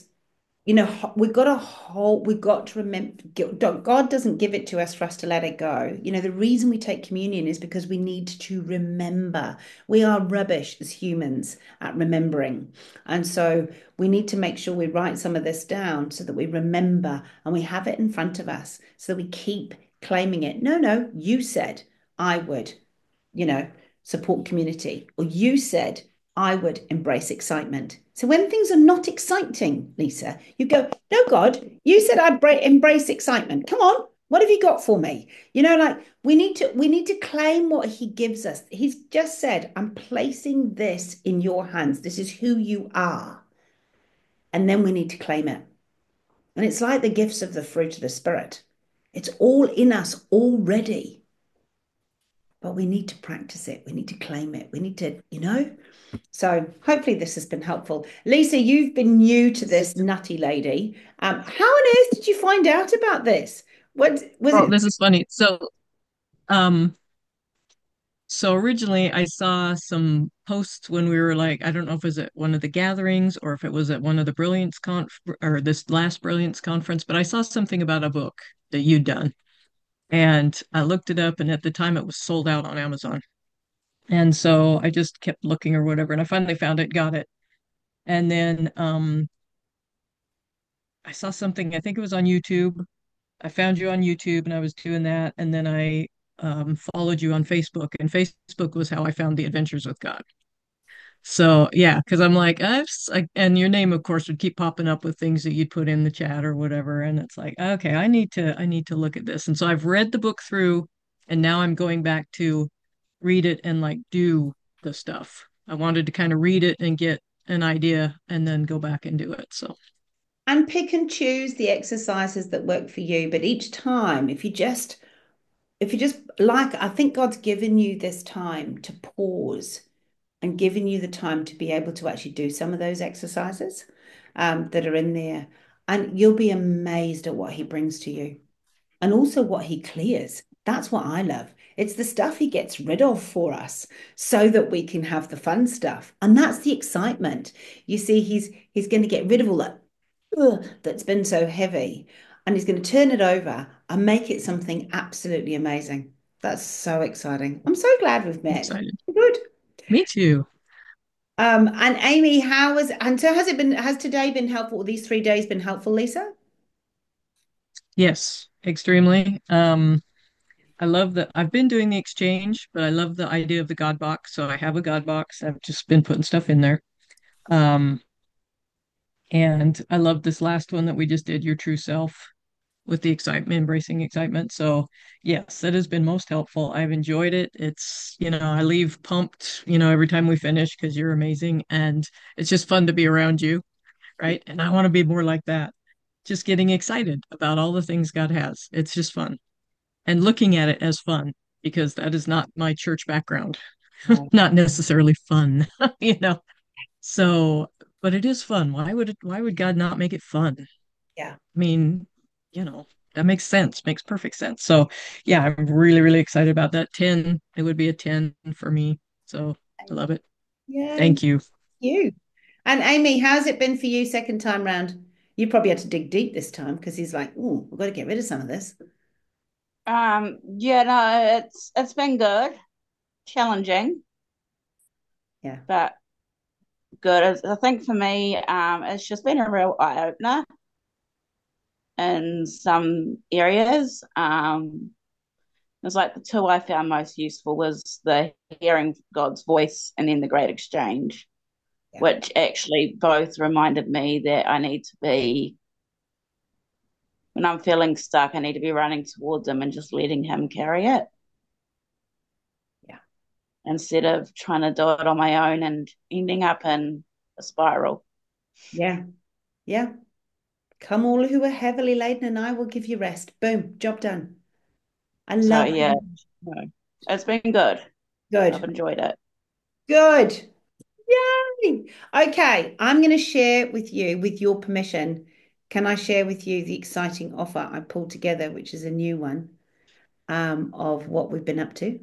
we've got to remember, God doesn't give it to us for us to let it go. The reason we take communion is because we need to remember. We are rubbish as humans at remembering. And so we need to make sure we write some of this down so that we remember and we have it in front of us so that we keep claiming it. No, no, you said I would, you know, support community, or you said I would embrace excitement. So when things are not exciting, Lisa, you go, no, God, you said I'd embrace excitement. Come on, what have you got for me? Like we need to claim what he gives us. He's just said, I'm placing this in your hands. This is who you are. And then we need to claim it. And it's like the gifts of the fruit of the spirit. It's all in us already, but we need to practice it. We need to claim it. We need to. So hopefully this has been helpful. Lisa, you've been new to this nutty lady. How on earth did you find out about this? What was Oh, it? this is funny. Um, so originally I saw some posts when we were like, I don't know if it was at one of the gatherings or if it was at one of the Brilliance or this last Brilliance conference, but I saw something about a book that you'd done. And I looked it up, and at the time it was sold out on Amazon. And so I just kept looking or whatever, and I finally found it, got it. And then I saw something, I think it was on YouTube. I found you on YouTube and I was doing that. And then I followed you on Facebook, and Facebook was how I found the Adventures with God. So yeah, because I'm like, and your name, of course, would keep popping up with things that you'd put in the chat or whatever. And it's like, okay, I need to look at this. And so I've read the book through, and now I'm going back to read it and like do the stuff. I wanted to kind of read it and get an idea and then go back and do it. So And pick and choose the exercises that work for you. But each time, if you just like, I think God's given you this time to pause and given you the time to be able to actually do some of those exercises that are in there. And you'll be amazed at what he brings to you and also what he clears. That's what I love. It's the stuff he gets rid of for us so that we can have the fun stuff. And that's the excitement. You see, he's going to get rid of all that that's been so heavy, and he's going to turn it over and make it something absolutely amazing. That's so exciting. I'm so glad we've I'm met. excited. Good. Me too. And Amy, has today been helpful? These 3 days been helpful, Lisa? Yes, extremely. I love that I've been doing the exchange, but I love the idea of the God box. So I have a God box. I've just been putting stuff in there. Um, and I love this last one that we just did, Your True Self, with the excitement, embracing excitement. So yes, that has been most helpful. I've enjoyed it. I leave pumped, every time we finish because you're amazing. And it's just fun to be around you, right? And I want to be more like that. Just getting excited about all the things God has. It's just fun. And looking at it as fun because that is not my church background. Oh, Not necessarily fun, you know. So, but it is fun. Why would God not make it fun? yeah. I mean, that makes sense, makes perfect sense. So, yeah, I'm really, really excited about that. 10, it would be a 10 for me. So, I love it. Yay, Thank you. you. And Amy, how's it been for you second time round? You probably had to dig deep this time because he's like, oh, we've got to get rid of some of this. Yeah, no, it's been good. challenging, Yeah. but good. I think for me, it's just been a real eye opener in some areas. It was like the two I found most useful was the hearing God's voice and then the Great Exchange, Yeah. which actually both reminded me that I need to be, when I'm feeling stuck, I need to be running towards Him and just letting Him carry it. Yeah. Instead of trying to do it on my own and ending up in a spiral. Yeah. Yeah. Come all who are heavily laden and I will give you rest. Boom, job done. I So love yeah, it. no, it's been good. I've Good. enjoyed it. Good. Yay. Okay, I'm going to share with you, with your permission, can I share with you the exciting offer I pulled together, which is a new one, of what we've been up to?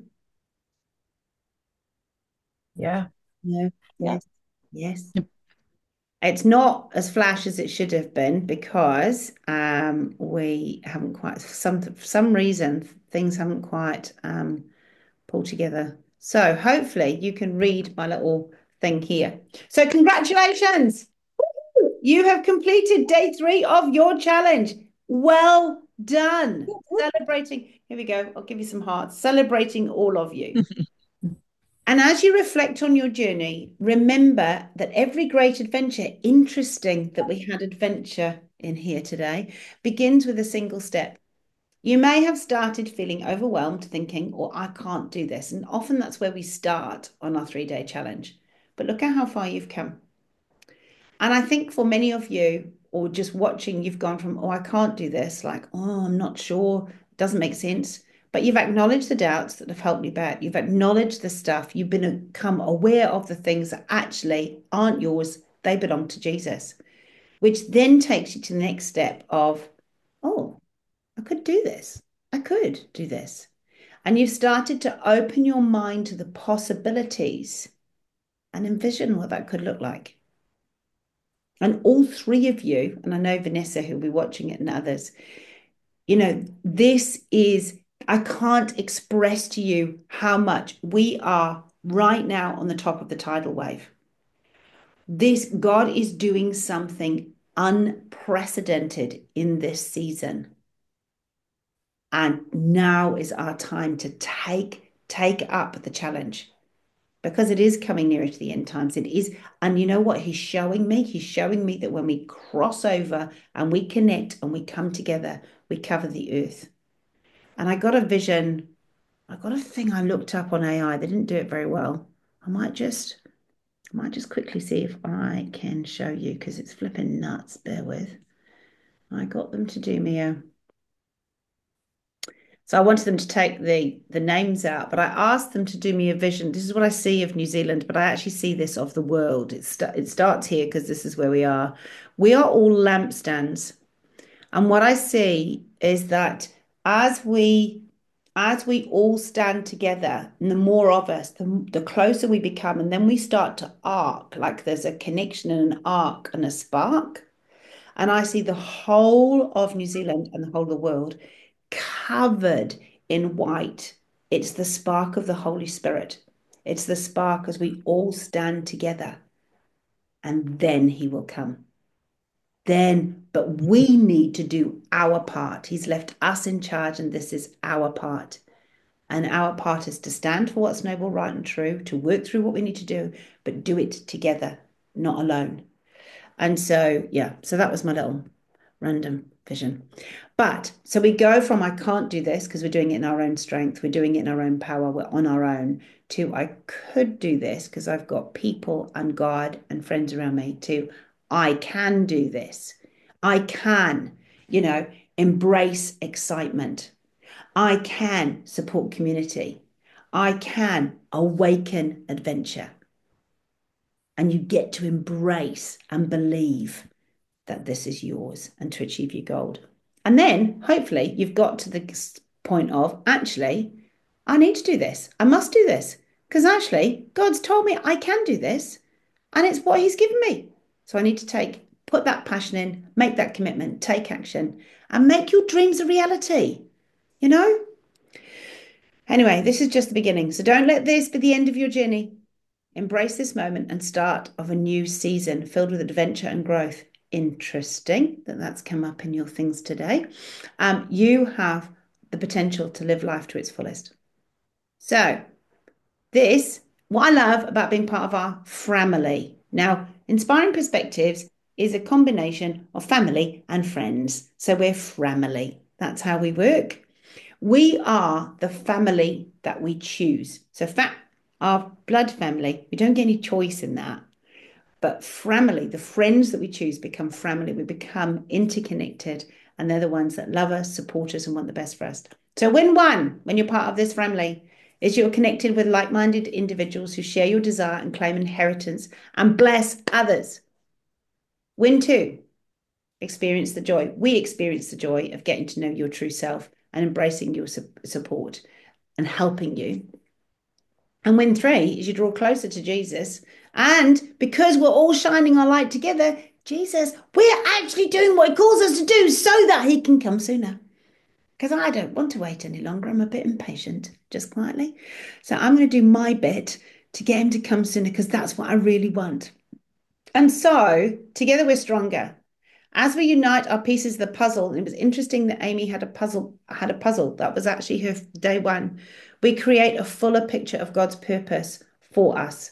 Yeah. Yeah. Yeah. Yes. Yes. Yep. It's not as flash as it should have been because we haven't quite, for some reason, things haven't quite pulled together. So hopefully you can read my little thing here. So congratulations. You have completed day 3 of your challenge. Well done. Celebrating. Here we go. I'll give you some hearts. Celebrating all of you. And as you reflect on your journey, remember that every great adventure, interesting that we had adventure in here today, begins with a single step. You may have started feeling overwhelmed, thinking, oh, I can't do this. And often that's where we start on our 3-day challenge. But look at how far you've come. And I think for many of you, or just watching, you've gone from, oh, I can't do this, like, oh, I'm not sure, it doesn't make sense. But you've acknowledged the doubts that have held you back. You've acknowledged the stuff. You've become aware of the things that actually aren't yours. They belong to Jesus, which then takes you to the next step of, oh, I could do this. I could do this. And you've started to open your mind to the possibilities and envision what that could look like. And all 3 of you, and I know Vanessa, who'll be watching it, and others, this is, I can't express to you how much we are right now on the top of the tidal wave. God is doing something unprecedented in this season. And now is our time to take up the challenge, because it is coming nearer to the end times. It is. And you know what he's showing me? He's showing me that when we cross over and we connect and we come together, we cover the earth. And I got a vision. I got a thing I looked up on AI. They didn't do it very well. I might just quickly see if I can show you, because it's flipping nuts. Bear with. I got them to do me a. So I wanted them to take the names out, but I asked them to do me a vision. This is what I see of New Zealand, but I actually see this of the world. It starts here because this is where we are. We are all lampstands. And what I see is that as we all stand together, and the more of us, the closer we become, and then we start to arc, like there's a connection and an arc and a spark. And I see the whole of New Zealand and the whole of the world covered in white. It's the spark of the Holy Spirit. It's the spark as we all stand together, and then he will come. But we need to do our part. He's left us in charge, and this is our part. And our part is to stand for what's noble, right, and true, to work through what we need to do, but do it together, not alone. And so, yeah, so that was my little random vision. But so we go from I can't do this because we're doing it in our own strength, we're doing it in our own power, we're on our own, to I could do this because I've got people and God and friends around me, to I can do this. I can, embrace excitement. I can support community. I can awaken adventure. And you get to embrace and believe that this is yours and to achieve your goal. And then hopefully you've got to the point of, actually, I need to do this. I must do this because actually God's told me I can do this and it's what he's given me. So I need to put that passion in, make that commitment, take action and make your dreams a reality, you know? Anyway, this is just the beginning. So don't let this be the end of your journey. Embrace this moment and start of a new season filled with adventure and growth. Interesting that that's come up in your things today. You have the potential to live life to its fullest. So what I love about being part of our family. Now, Inspiring Perspectives is a combination of family and friends. So we're family. That's how we work. We are the family that we choose. So our blood family, we don't get any choice in that. But family, the friends that we choose become family. We become interconnected, and they're the ones that love us, support us, and want the best for us. So when you're part of this family, is you're connected with like-minded individuals who share your desire and claim inheritance and bless others. Win two, experience the joy. We experience the joy of getting to know your true self and embracing your support and helping you. And win three is you draw closer to Jesus. And because we're all shining our light together, Jesus, we're actually doing what he calls us to do so that he can come sooner. Because I don't want to wait any longer. I'm a bit impatient, just quietly. So I'm going to do my bit to get him to come sooner because that's what I really want. And so together we're stronger. As we unite our pieces of the puzzle, and it was interesting that Amy had a puzzle. That was actually her day one. We create a fuller picture of God's purpose for us.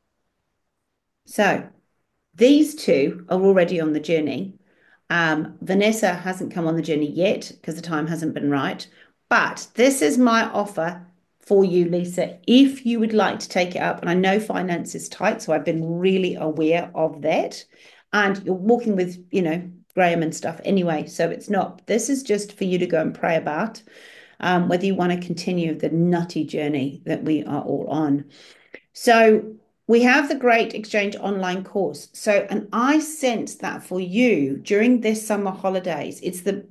So these two are already on the journey. Vanessa hasn't come on the journey yet because the time hasn't been right. But this is my offer for you, Lisa, if you would like to take it up. And I know finance is tight, so I've been really aware of that. And you're walking with, Graham and stuff anyway. So this is just for you to go and pray about, whether you want to continue the nutty journey that we are all on. So we have the Great Exchange online course. So, and I sense that for you during this summer holidays, it's the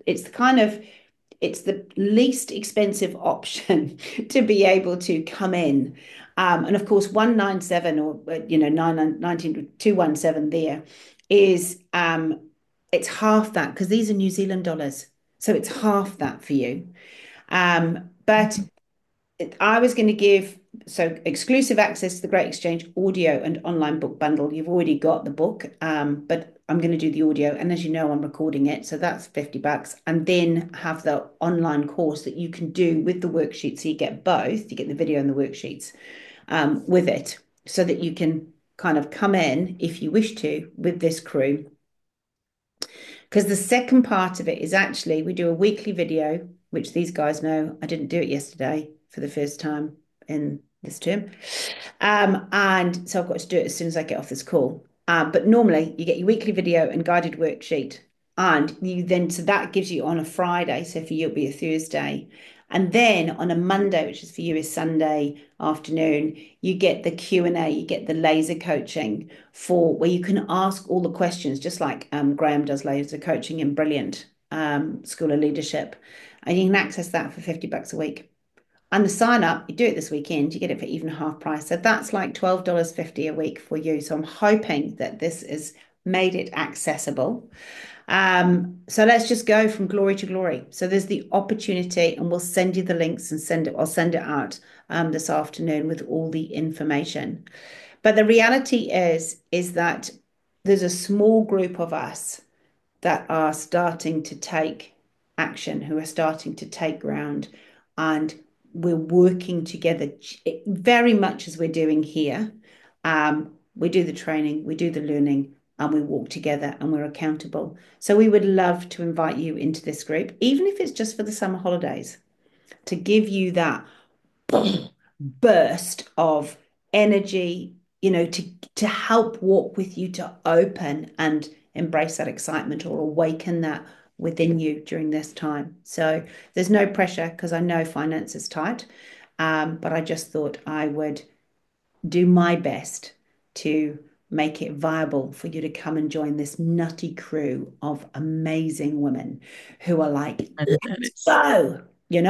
least expensive option to be able to come in. And of course, 197 or 217 there is it's half that because these are New Zealand dollars. So it's half that for you. But I was going to give exclusive access to the Great Exchange audio and online book bundle. You've already got the book, but I'm going to do the audio. And as you know, I'm recording it. So that's $50. And then have the online course that you can do with the worksheets. So you get both. You get the video and the worksheets with it so that you can kind of come in, if you wish to, with this crew. Because the second part of it is actually we do a weekly video, which these guys know I didn't do it yesterday for the first time in this term. And so I've got to do it as soon as I get off this call. But normally you get your weekly video and guided worksheet. And so that gives you on a Friday. So for you, it'll be a Thursday. And then on a Monday, which is for you is Sunday afternoon, you get the Q&A, you get the laser coaching for where you can ask all the questions, just like Graham does laser coaching in Brilliant School of Leadership. And you can access that for $50 a week. And the sign up, you do it this weekend, you get it for even half price. So that's like $12.50 a week for you. So I'm hoping that this has made it accessible. So let's just go from glory to glory. So there's the opportunity, and we'll send you the links and I'll send it out this afternoon with all the information. But the reality is that there's a small group of us that are starting to take action, who are starting to take ground, and we're working together very much as we're doing here. We do the training, we do the learning, and we walk together and we're accountable. So we would love to invite you into this group, even if it's just for the summer holidays, to give you that burst of energy, to help walk with you, to open and embrace that excitement or awaken that within you during this time. So there's no pressure because I know finance is tight, but I just thought I would do my best to make it viable for you to come and join this nutty crew of amazing women who are like, let's go,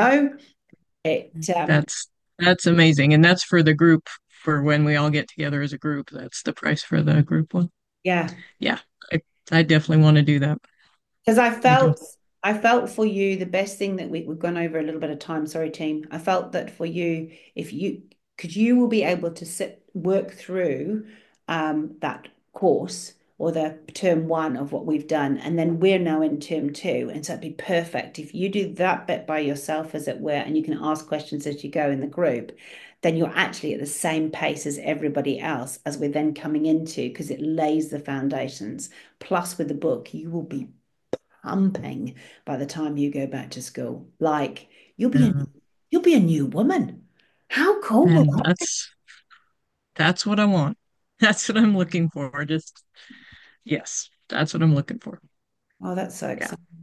That's amazing. And that's for the group, for when we all get together as a group. That's the price for the group one. Yeah. Yeah. I definitely want to do that. Because I felt I felt for you the best thing that we've gone over a little bit of time. Sorry, team. I felt that for you, if you, because you will be able to work through that course or the term one of what we've done, and then we're now in term two, and so it'd be perfect if you do that bit by yourself, as it were, and you can ask questions as you go in the group. Then you're actually at the same pace as everybody else as we're then coming into, because it lays the foundations. Plus, with the book, you will be pumping by the time you go back to school. Like Yeah. you'll be a new woman. How cool will And that be? that's what I want. That's what I'm looking for. Just yes, that's what I'm looking for. Oh, that's so Yeah. exciting.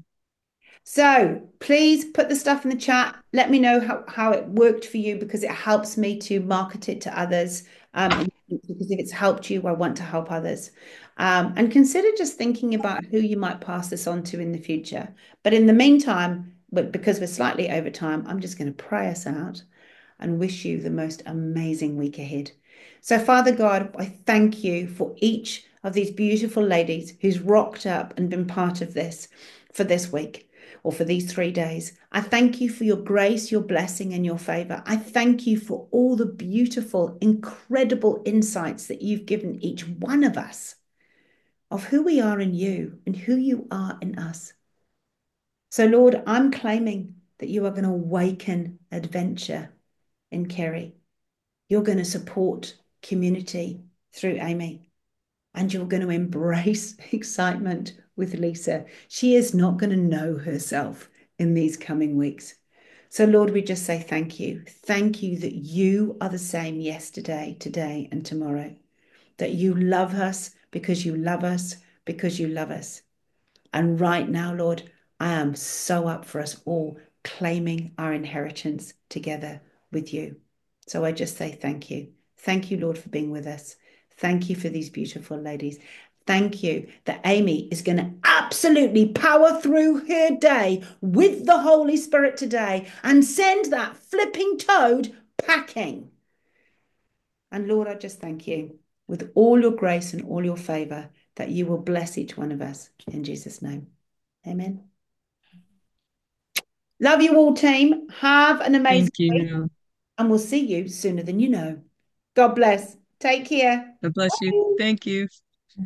So please put the stuff in the chat. Let me know how it worked for you, because it helps me to market it to others. Because if it's helped you, I want to help others. And consider just thinking about who you might pass this on to in the future. But in the meantime, but because we're slightly over time, I'm just going to pray us out and wish you the most amazing week ahead. So, Father God, I thank you for each of these beautiful ladies who's rocked up and been part of this for this week or for these 3 days. I thank you for your grace, your blessing, and your favor. I thank you for all the beautiful, incredible insights that you've given each one of us of who we are in you and who you are in us. So, Lord, I'm claiming that you are going to awaken adventure in Kerry. You're going to support community through Amy, and you're going to embrace excitement with Lisa. She is not going to know herself in these coming weeks. So, Lord, we just say thank you. Thank you that you are the same yesterday, today, and tomorrow. That you love us because you love us because you love us. And right now, Lord, I am so up for us all claiming our inheritance together with you. So I just say thank you. Thank you, Lord, for being with us. Thank you for these beautiful ladies. Thank you that Amy is going to absolutely power through her day with the Holy Spirit today and send that flipping toad packing. And Lord, I just thank you with all your grace and all your favor that you will bless each one of us in Jesus' name. Amen. Love you all, team. Have an amazing Thank week, you. and we'll see you sooner than you know. God bless. Take care. God bless you. Bye. Thank you.